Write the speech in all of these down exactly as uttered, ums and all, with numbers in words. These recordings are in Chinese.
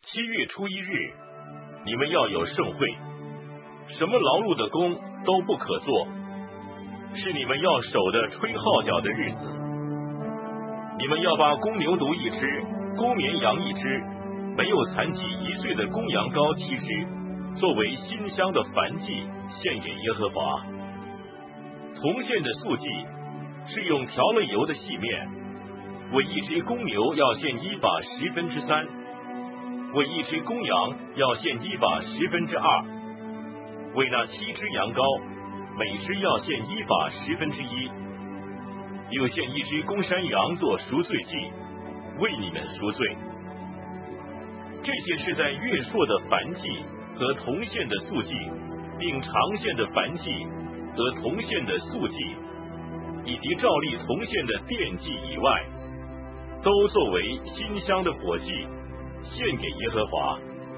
七月初一日，你们要有盛会，什么劳碌的工都不可做，是你们要守的吹号角的日子。你们要把公牛犊一只，公绵羊一只，没有残疾一岁的公羊羔七只，作为馨香的燔祭，献给耶和华。同献的素祭是用调了油的细面，为一只公牛要献一把十分之三，为一只公羊要献一把十分之二，为那七只羊羔，每只要献一把十分之一，又献一只公山羊做赎罪祭，为你们赎罪。这些是在月朔的燔祭和同献的素祭，并长献的燔祭和同献的素祭，以及照例同献的奠祭以外，都作为馨香的火祭，献给耶和华。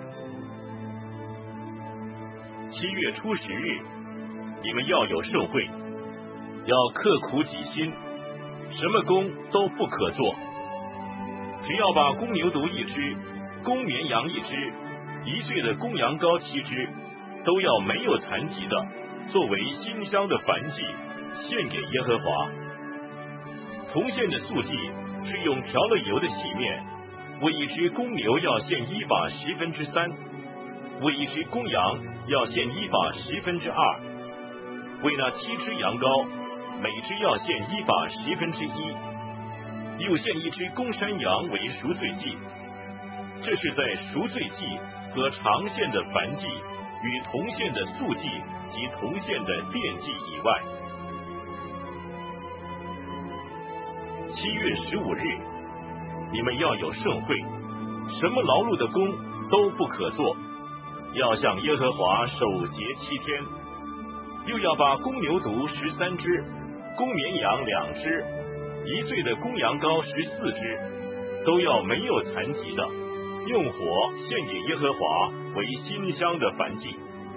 七月初十日，你们要有盛会，要刻苦己心，什么工都不可做，只要把公牛犊一只，公绵羊一只，一岁的公羊羔七只，都要没有残疾的，作为馨香的燔祭，献给耶和华。同献的素祭是用调了油的细面，为一只公牛要献一把十分之三，为一只公羊要献一把十分之二，为那七只羊羔，每只要献一把十分之一，又献一只公山羊为赎罪祭。这是在赎罪祭和长献的燔祭与同献的素祭及同献的奠祭以外。七月十五日，你们要有盛会，什么劳碌的工都不可做，要向耶和华守节七天，又要把公牛犊十三只，公绵羊两只，一岁的公羊羔十四只，都要没有残疾的，用火献给耶和华为馨香的燔祭。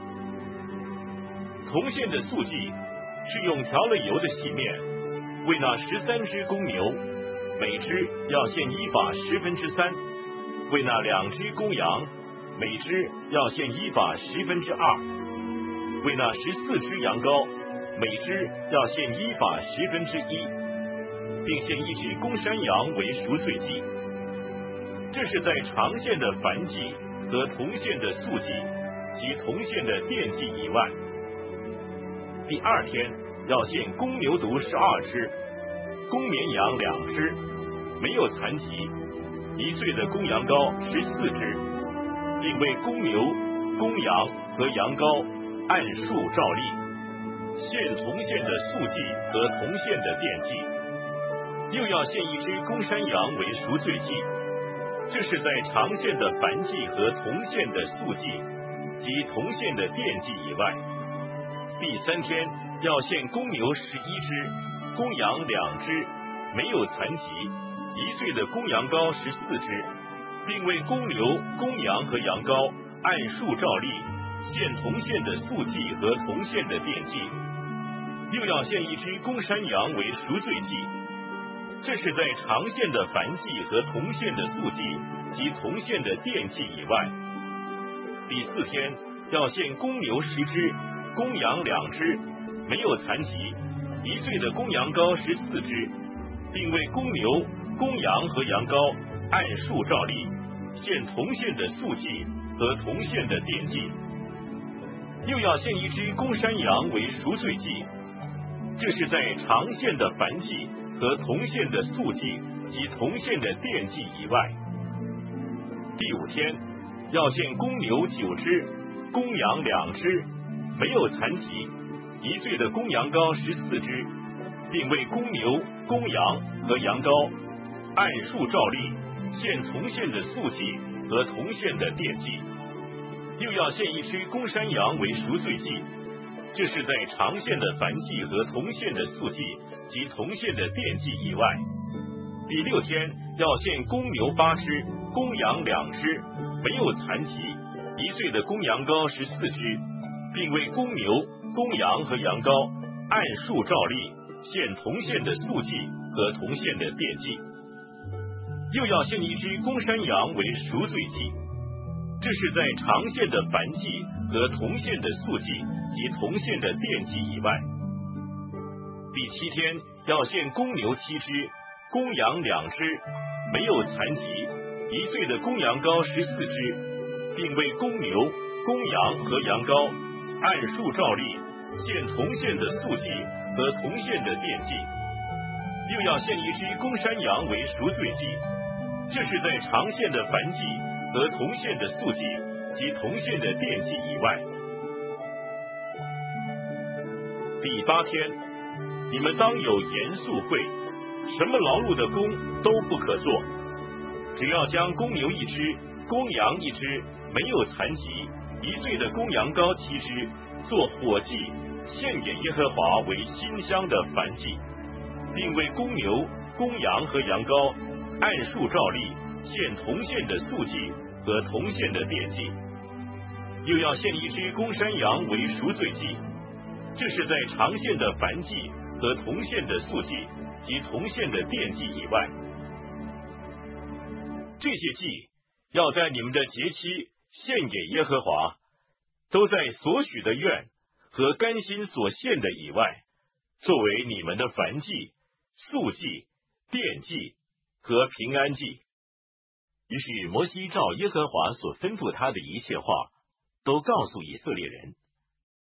同献的素祭是用调了油的细面，为那十三只公牛，每只要献一把十分之三，为那两只公羊，每只要献一把十分之二，为那十四只羊羔，每只要献一把十分之一，并献一只公山羊为赎罪祭。这是在长献的燔祭和同献的素祭及同献的奠祭以外。第二天要献公牛犊十二只，公绵羊两只，没有残疾，一岁的公羊羔十四只，并为公牛、公羊和羊羔按数照例，献同献的素祭和同献的奠祭，又要献一只公山羊为赎罪祭。这是在长献的燔祭和同献的素祭及同献的奠祭以外。第三天要献公牛十一只，公羊两只，没有残疾，一岁的公羊羔十四只，并为公牛、公羊和羊羔按数照例，献同献的素祭和同献的奠祭，又要献一只公山羊为赎罪祭。这是在长献的燔祭和同献的素祭及同献的奠祭以外。第四天要献公牛十只，公羊两只，没有残疾，一岁的公羊羔十四只，并为公牛、公羊和羊羔按数照例，献同献的素祭和同献的奠祭，又要献一只公山羊为赎罪祭。这是在长献的燔祭和同献的素祭及同献的奠祭以外。第五天要献公牛九只，公羊两只，没有残疾，一岁的公羊羔十四只，并为公牛、公羊和羊羔按数照例，献同献的素祭和同献的奠祭，又要献一只公山羊为赎罪祭。这是在长献的燔祭和同献的素祭及同献的奠祭以外。第六天要献公牛八只，公羊两只，没有残疾，一岁的公羊羔十四只，并为公牛、公羊和羊羔按数照例，献同献的素祭和同献的奠祭，又要献一只公山羊为赎罪祭。 这是在常献的燔祭和同献的素祭及同献的奠祭以外。第七天要献公牛七只，公羊两只，没有残疾，一岁的公羊羔十四只，并为公牛、公羊和羊羔按数照例献同献的素祭和同献的奠祭，又要献一只公山羊为赎罪祭。这是在常献的燔祭和同献的素祭及同献的奠祭以外。第八天，你们当有严肃会，什么劳碌的工都不可做，只要将公牛一只，公羊一只，没有残疾，一岁的公羊羔七只，做火祭，献给耶和华为馨香的燔祭，并为公牛、公羊和羊羔按数照例献同献的素祭和同献的奠祭，又要献一只公山羊为赎罪祭。这是在常献的燔祭和同献的素祭及同献的奠祭以外。这些祭要在你们的节期献给耶和华，都在所许的愿和甘心所献的以外，作为你们的燔祭、素祭、奠祭和平安祭。于是摩西照耶和华所吩咐他的一切话，都告诉以色列人。